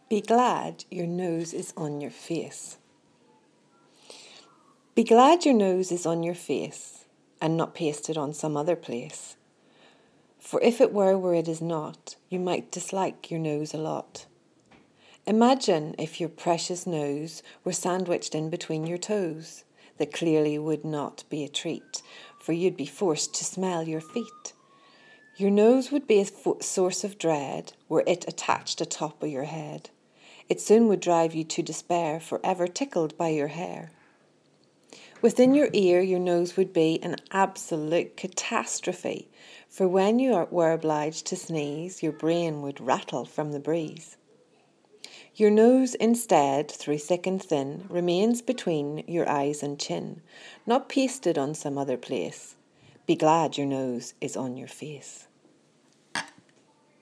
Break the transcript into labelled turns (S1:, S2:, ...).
S1: Be glad your nose is on your face. Be glad your nose is on your face and not pasted on some other place. For if it were where it is not, you might dislike your nose a lot. Imagine if your precious nose were sandwiched in between your toes. That clearly would not be a treat, for you'd be forced to smell your feet. Your nose would be a source of dread were it attached atop of your head. It soon would drive you to despair, forever tickled by your hair. Within your ear, your nose would be an absolute catastrophe, for when you were obliged to sneeze, your brain would rattle from the breeze. Your nose, instead, through thick and thin, remains between your eyes and chin, not pasted on some other place. Be glad your nose is on your face.